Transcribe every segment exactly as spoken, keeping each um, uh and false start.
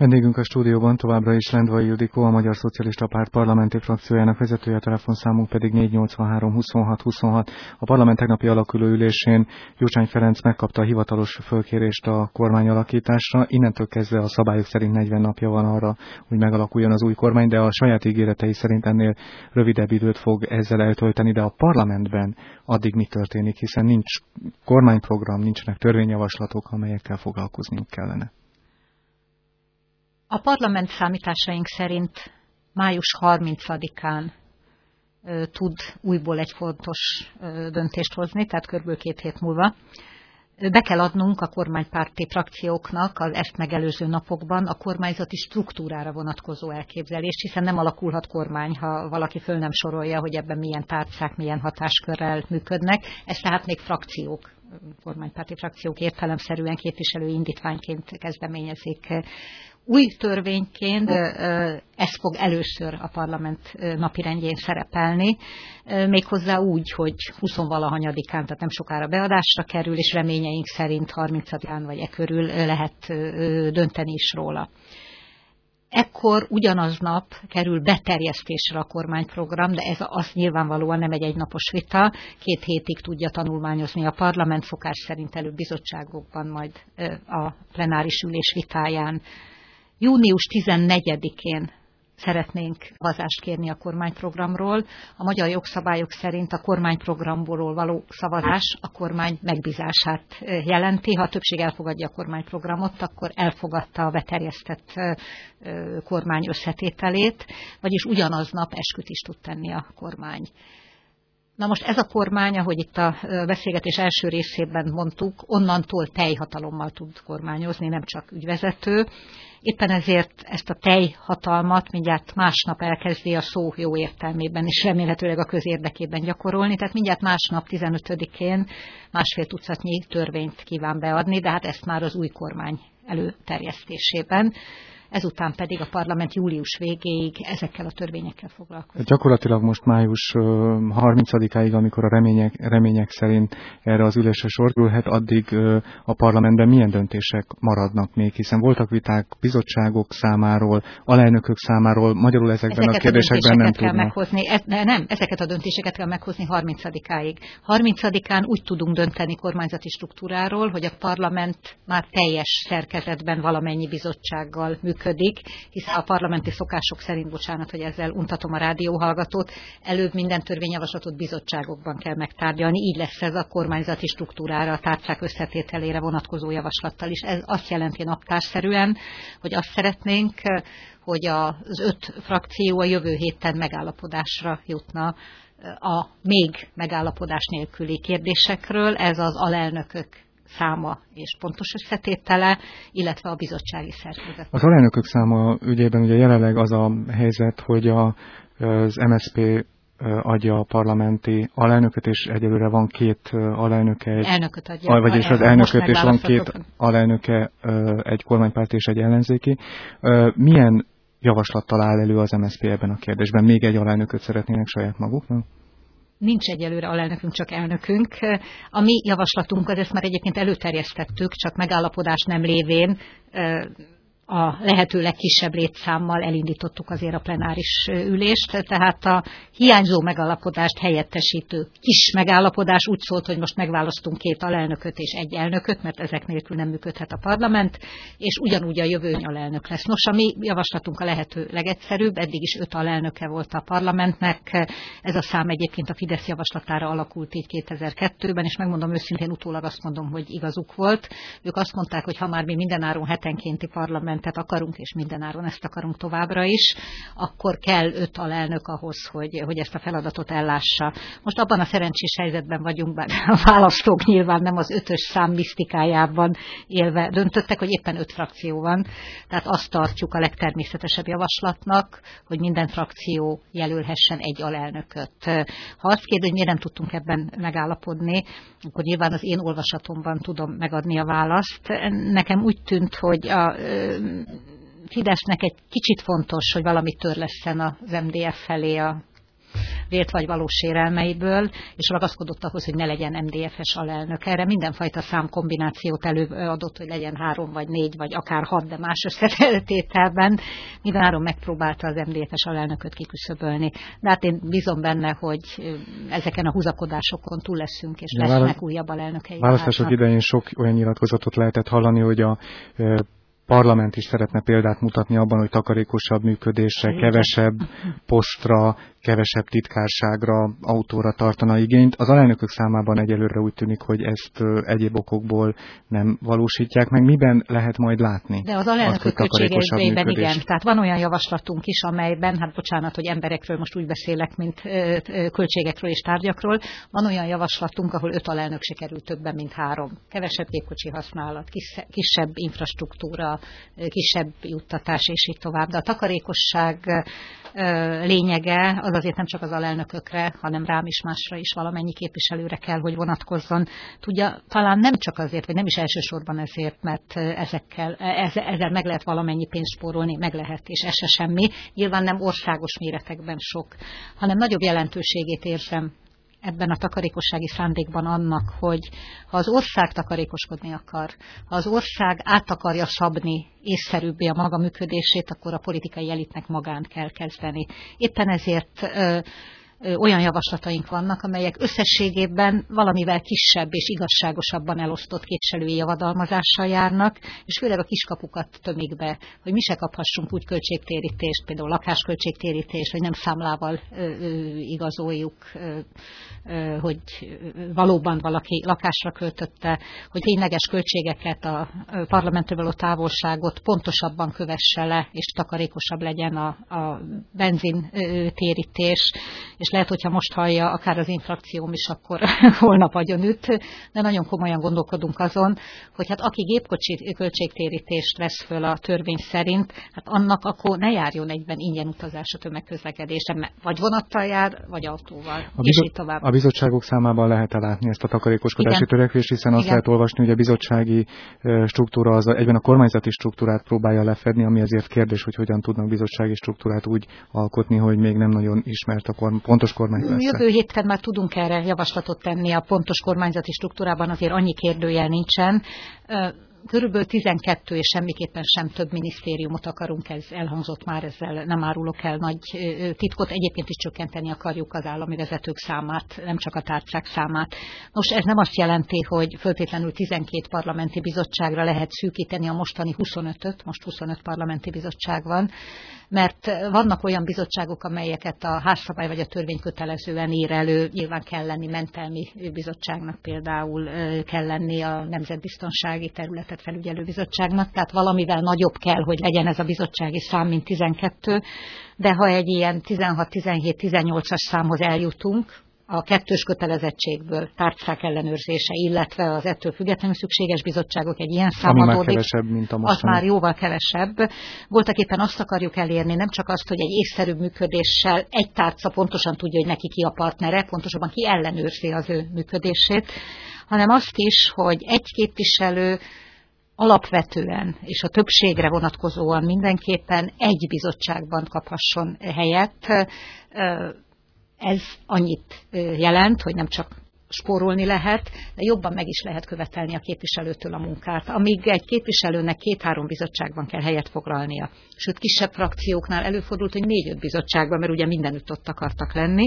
Vendégünk a stúdióban továbbra is Lendvai Ildikó, a Magyar Szocialista Párt parlamenti frakciójának vezetője, a telefonszámunk pedig négy nyolc három huszonhat huszonhat. A parlament tegnapi alakuló ülésén Gyurcsány Ferenc megkapta a hivatalos fölkérést a kormányalakításra. Innentől kezdve a szabályok szerint negyven napja van arra, hogy megalakuljon az új kormány, de a saját ígéretei szerint ennél rövidebb időt fog ezzel eltölteni, de a parlamentben addig mi történik, hiszen nincs kormányprogram, nincsenek törvényjavaslatok, amelyekkel foglalkozniuk kellene. A parlament számításaink szerint május harmincadikán ö, tud újból egy fontos ö, döntést hozni, tehát körülbelül két hét múlva. Be kell adnunk a kormánypárti frakcióknak az ezt megelőző napokban a kormányzati struktúrára vonatkozó elképzelést, hiszen nem alakulhat kormány, ha valaki föl nem sorolja, hogy ebben milyen tárcák, milyen hatáskörrel működnek. Ez tehát még frakciók, kormánypárti frakciók értelemszerűen képviselői indítványként kezdeményezik. Új törvényként ez fog először a parlament napirendjén szerepelni, méghozzá úgy, hogy huszonvalahanyadikán, tehát nem sokára beadásra kerül, és reményeink szerint harmincadikán vagy e körül lehet dönteni is róla. Ekkor ugyanaznap kerül beterjesztésre a kormányprogram, de ez az nyilvánvalóan nem egy egynapos vita, két hétig tudja tanulmányozni a parlament, szokás szerint előbb bizottságokban, majd a plenáris ülés vitáján. június tizennegyedikén szeretnénk szavazást kérni a kormányprogramról. A magyar jogszabályok szerint a kormányprogramból való szavazás a kormány megbízását jelenti. Ha a többség elfogadja a kormányprogramot, akkor elfogadta a beterjesztett kormány összetételét, vagyis ugyanaznap esküt is tud tenni a kormány. Na most ez a kormány, ahogy itt a beszélgetés első részében mondtuk, onnantól teljhatalommal tud kormányozni, nem csak ügyvezető. Éppen ezért ezt a teljhatalmat mindjárt másnap elkezdi a szó jó értelmében, és remélhetőleg a közérdekében gyakorolni. Tehát mindjárt másnap tizenötödikén másfél tucatnyi törvényt kíván beadni, de hát ezt már az új kormány előterjesztésében. Ezután pedig a parlament július végéig ezekkel a törvényekkel foglalkozik. Gyakorlatilag most május harmincadikáig, amikor a remények, remények szerint erre az ülésre sor kerülhet, addig a parlamentben milyen döntések maradnak még, hiszen voltak viták bizottságok számáról, alelnökök számáról, magyarul ezekben ezeket a kérdésekben a nem tudnak. Meghozni. Ez, nem, ezeket a döntéseket kell meghozni harmincadikáig. harmincadikán úgy tudunk dönteni kormányzati struktúráról, hogy a parlament már teljes szerkezetben valamennyi bizottsággal működik, hiszen a parlamenti szokások szerint, bocsánat, hogy ezzel untatom a rádióhallgatót, előbb minden törvényjavaslatot bizottságokban kell megtárgyalni, így lesz ez a kormányzati struktúrára, a tárcák összetételére vonatkozó javaslattal is. Ez azt jelenti naptárszerűen, hogy azt szeretnénk, hogy az öt frakció a jövő héten megállapodásra jutna a még megállapodás nélküli kérdésekről, ez az alelnökök száma és pontos összetétele, illetve a bizottsági szerkezet. Az alelnökök száma ügyében ugye jelenleg az a helyzet, hogy a, az em es zé pé adja a parlamenti alelnököt, és egyelőre van két alelnöke, egy, elnököt adja, vagyis az elnököt, és van két alelnöke, egy kormánypárti és egy ellenzéki. Milyen javaslattal áll elő az em es zé pé ebben a kérdésben? Még egy alelnököt szeretnének saját maguknak? Nincs egyelőre alelnökünk, csak elnökünk. A mi javaslatunk, az ezt már egyébként előterjesztettük, csak megállapodás nem lévén a lehető legkisebb létszámmal elindítottuk azért a plenáris ülést, tehát a hiányzó megállapodást helyettesítő kis megállapodás úgy szólt, hogy most megválasztunk két alelnököt és egy elnököt, mert ezek nélkül nem működhet a parlament, és ugyanúgy a jövőny alelnök lesz. Nos, a mi javaslatunk a lehető legegyszerűbb, eddig is öt alelnöke volt a parlamentnek, ez a szám egyébként a Fidesz javaslatára alakult így kétezer-kettőben, és megmondom őszintén, utólag azt mondom, hogy igazuk volt. Ők azt mondták, hogy ha már mi mindenáron hetenkénti parlament tehát akarunk, és mindenáron ezt akarunk továbbra is, akkor kell öt alelnök ahhoz, hogy, hogy ezt a feladatot ellássa. Most abban a szerencsés helyzetben vagyunk, bár a választók nyilván nem az ötös szám misztikájában élve döntöttek, hogy éppen öt frakció van. Tehát azt tartjuk a legtermészetesebb javaslatnak, hogy minden frakció jelölhessen egy alelnököt. Ha azt kérdez, hogy miért nem tudtunk ebben megállapodni, akkor nyilván az én olvasatomban tudom megadni a választ. Nekem úgy tűnt, hogy a Fidesznek egy kicsit fontos, hogy valamit törlesszen az em dé ef felé a vélt vagy valós sérelmeiből, és ragaszkodott ahhoz, hogy ne legyen em dé ef-es alelnök. Erre mindenfajta számkombinációt előadott, hogy legyen három vagy négy, vagy akár hat, de más összetételben. Mindenáron megpróbálta az em dé ef-es alelnököt kiküszöbölni. De hát én bízom benne, hogy ezeken a húzakodásokon túl leszünk, és lesznek válasz... újabb alelnökei. Választások idején sok olyan nyilatkozatot lehetett hallani, hogy a parlament is szeretne példát mutatni abban, hogy takarékosabb működésre, kevesebb postra, kevesebb titkárságra, autóra tartana igényt. Az alelnökök számában egyelőre úgy tűnik, hogy ezt egyéb okokból nem valósítják meg. Miben lehet majd látni? De az alelnökök költségeiben igen. Tehát van olyan javaslatunk is, amelyben, hát bocsánat, hogy emberekről most úgy beszélek, mint költségekről és tárgyakról, van olyan javaslatunk, ahol öt alelnök se kerül többen, mint három. Kevesebb gépkocsi használat, kisebb infrastruktúra, kisebb juttatás, és így tovább. De a takarékosság lényege az azért nem csak az alelnökökre, hanem rám is, másra is, valamennyi képviselőre kell, hogy vonatkozzon. Tudja, talán nem csak azért, vagy nem is elsősorban ezért, mert ezekkel, ezzel meg lehet valamennyi pénzt spórolni, meg lehet, és ez se semmi. Nyilván nem országos méretekben sok, hanem nagyobb jelentőségét érzem ebben a takarékossági szándékban annak, hogy ha az ország takarékoskodni akar, ha az ország át akarja szabni észszerűbbé a maga működését, akkor a politikai elitnek magán kell kezdeni. Éppen ezért ö, ö, olyan javaslataink vannak, amelyek összességében valamivel kisebb és igazságosabban elosztott képviselői javadalmazással járnak, és főleg a kiskapukat tömik be, hogy mi se kaphassunk úgy költségtérítést, például lakásköltségtérítést, hogy nem számlával ö, ö, igazoljuk, ö, hogy valóban valaki lakásra költötte, hogy tényleges költségeket, a parlamenttől való távolságot pontosabban kövesse le, és takarékosabb legyen a, a benzintérítés, és lehet, hogyha most hallja akár az infrakcióm is, akkor holnap agyonüt, de nagyon komolyan gondolkodunk azon, hogy hát aki gépkocsi költségtérítést vesz föl a törvény szerint, hát annak akkor ne járjon egyben ingyen utazás a tömegközlekedésre, vagy vonattal jár, vagy autóval, a és így tovább. A bizottságok számában lehet látni ezt a takarékoskodási törekvést, hiszen azt Igen. lehet olvasni, hogy a bizottsági struktúra az egyben a kormányzati struktúrát próbálja lefedni, ami azért kérdés, hogy hogyan tudnak bizottsági struktúrát úgy alkotni, hogy még nem nagyon ismert a korm- pontos kormány lesz. Jövő héten már tudunk erre javaslatot tenni, a pontos kormányzati struktúrában azért annyi kérdőjel nincsen. Körülbelül tizenkettő és semmiképpen sem több minisztériumot akarunk, ez elhangzott már, ezzel nem árulok el nagy titkot. Egyébként is csökkenteni akarjuk az állami vezetők számát, nem csak a tárcák számát. Nos, ez nem azt jelenti, hogy föltétlenül tizenkét parlamenti bizottságra lehet szűkíteni a mostani huszonötöt, most huszonöt parlamenti bizottság van, mert vannak olyan bizottságok, amelyeket a házszabály vagy a törvény kötelezően ír elő, nyilván kell lenni mentelmi bizottságnak, például kell lenni a nemzetbiztonsági területet felügyelő bizottságnak, tehát valamivel nagyobb kell, hogy legyen ez a bizottsági szám, mint tizenkettő, de ha egy ilyen tizenhat, tizenhét, tizennyolcas számhoz eljutunk, a kettős kötelezettségből tárcák ellenőrzése, illetve az ettől függetlenül szükséges bizottságok egy ilyen szám adódik, mint a az már jóval kevesebb. Voltak éppen azt akarjuk elérni, nem csak azt, hogy egy észszerűbb működéssel egy tárca pontosan tudja, hogy neki ki a partnere, pontosabban ki ellenőrzi az ő működését, hanem azt is, hogy egy képviselő alapvetően és a többségre vonatkozóan mindenképpen egy bizottságban kaphasson helyet. Ez annyit jelent, hogy nem csak spórolni lehet, de jobban meg is lehet követelni a képviselőtől a munkát. Amíg egy képviselőnek két-három bizottságban kell helyet foglalnia, sőt kisebb frakcióknál előfordult, hogy négy-öt bizottságban, mert ugye mindenütt ott akartak lenni,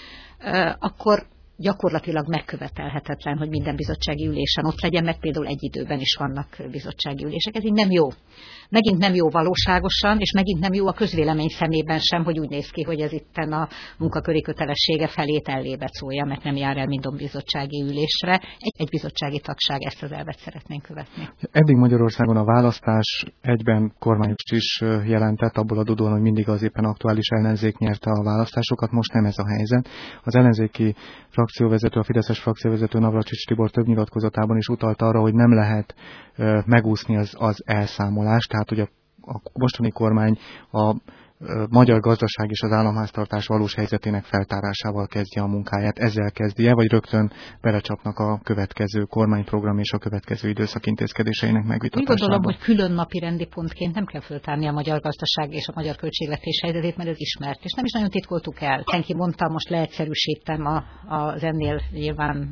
akkor gyakorlatilag megkövetelhetetlen, hogy minden bizottsági ülésen ott legyen, mert például egy időben is vannak bizottsági ülések. Ez így nem jó. Megint nem jó valóságosan, és megint nem jó a közvélemény szemében sem, hogy úgy néz ki, hogy ez itten a munkaköri kötelessége felét ellébe szólja, mert nem jár el minden bizottsági ülésre. Egy, egy bizottsági tagság, ezt az elvet szeretnénk követni. Eddig Magyarországon a választás egyben kormányost is jelentett, abból adódóan, hogy mindig az éppen aktuális ellenzék nyerte a választásokat, most nem ez a helyzet. Az ellenzéki frakcióvezető, a fideszes frakcióvezető Navracsics Tibor több nyilatkozatában is utalt arra, hogy nem lehet megúszni az, az elszámolást, tehát hogy a, a mostani kormány a magyar gazdaság és az államháztartás valós helyzetének feltárásával kezdje a munkáját. Ezzel kezdje, vagy rögtön belecsapnak a következő kormányprogram és a következő időszak intézkedéseinek megvitatásába? Úgy gondolom, hogy külön napi rendi pontként nem kell föltárni a magyar gazdaság és a magyar költségvetés helyzetét, mert ez ismert, és nem is nagyon titkoltuk el. Senki mondta, most leegyszerűsítem a, az ennél nyilván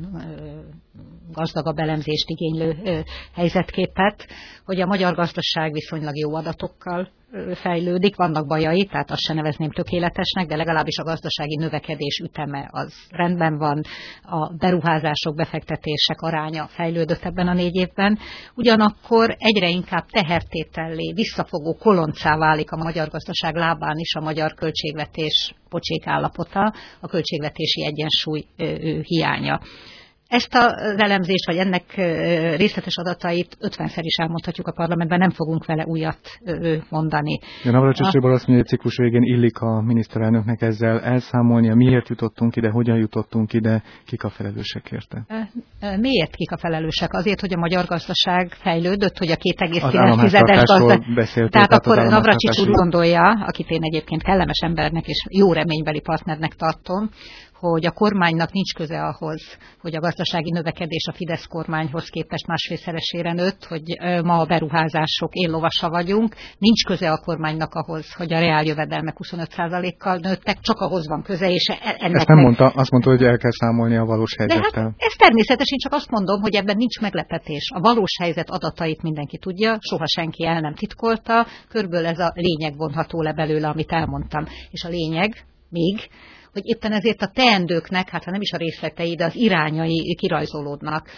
gazdagabb elemzést igénylő helyzetképet, hogy a magyar gazdaság viszonylag jó adatokkal fejlődik, vannak bajai, tehát azt se nevezném tökéletesnek, de legalábbis a gazdasági növekedés üteme az rendben van, a beruházások, befektetések aránya fejlődött ebben a négy évben, ugyanakkor egyre inkább tehertétellé, visszafogó koloncá válik a magyar gazdaság lábán is a magyar költségvetés pocsék állapota, a költségvetési egyensúly hiánya. Ezt az elemzést, vagy ennek részletes adatait ötvenszer is elmondhatjuk a parlamentben, nem fogunk vele újat mondani. De Navracsics Tibor azt mondja, hogy a ciklus végén illik a miniszterelnöknek ezzel elszámolnia, miért jutottunk ide, hogyan jutottunk ide, kik a felelősek érte? Miért kik a felelősek? Azért, hogy a magyar gazdaság fejlődött, hogy a két egész kilenc gazdaság. Tehát akkor Navracsics úgy gondolja, akit én egyébként kellemes embernek és jó reménybeli partnernek tartom, hogy a kormánynak nincs köze ahhoz, hogy a gazdasági növekedés a Fidesz kormányhoz képest másfélszeresére nőtt, hogy ma a beruházások éllovasa vagyunk, nincs köze a kormánynak ahhoz, hogy a reáljövedelmek huszonöt százalékkal nőttek, csak ahhoz van köze, és ennek Ezt nem mondta, azt mondta, hogy el kell számolni a valós helyzettel. De hát ez természetes, én csak azt mondom, hogy ebben nincs meglepetés. A valós helyzet adatait mindenki tudja, soha senki el nem titkolta, körülbelül ez a lényeg vonható le belőle, amit elmondtam. És a lényeg még, hogy éppen ezért a teendőknek, hát ha nem is a részletei, de az irányai kirajzolódnak.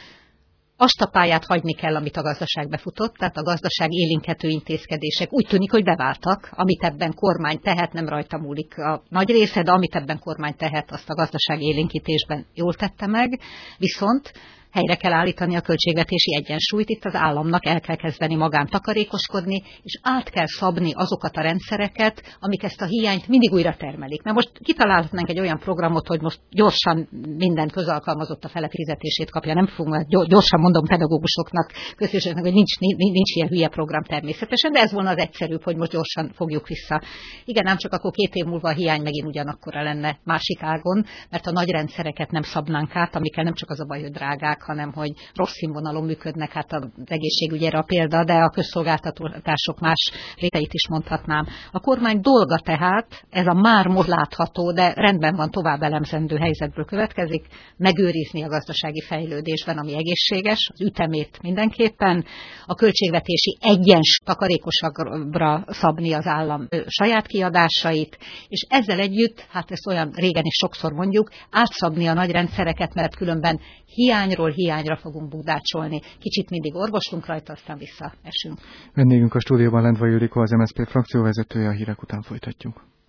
Azt a pályát hagyni kell, amit a gazdaság befutott, tehát a gazdaság élénkető intézkedések úgy tűnik, hogy beváltak, amit ebben kormány tehet, nem rajta múlik a nagy része, de amit ebben kormány tehet, azt a gazdaság élénkítésben jól tette meg, viszont helyre kell állítani a költségvetési egyensúlyt, itt az államnak el kell kezdeni magán takarékoskodni, és át kell szabni azokat a rendszereket, amik ezt a hiányt mindig újra termelik. Mert most kitalálhatnánk egy olyan programot, hogy most gyorsan minden közalkalmazott a fele fizetését kapja, nem fogunk, gyorsan mondom pedagógusoknak, közösségnek, hogy nincs, nincs ilyen hülye program természetesen, de ez volna az egyszerűbb, hogy most gyorsan fogjuk vissza. Igen, ám csak akkor két év múlva a hiány megint ugyanakkora lenne másik ágon, mert a nagy rendszereket nem szabnánk át, amikkel nem csak az a baj, hogy drágák, hanem hogy rossz színvonalon működnek, hát az egészségügyére a példa, de a közszolgáltatások más réteit is mondhatnám. A kormány dolga tehát, ez a már most látható, de rendben van, tovább elemzendő helyzetből következik, megőrizni a gazdasági fejlődésben, ami egészséges, az ütemét mindenképpen, a költségvetési egyens takarékosabbra szabni az állam saját kiadásait, és ezzel együtt, hát ezt olyan régen is sokszor mondjuk, átszabni a nagy rendszereket, mert különben hiányról hiányra fogunk búdácsolni. Kicsit mindig orvoslunk rajta, aztán visszaesünk. Vendégünk a stúdióban Lendvai Ildikó, az em es zé pé frakcióvezetője, a hírek után folytatjuk.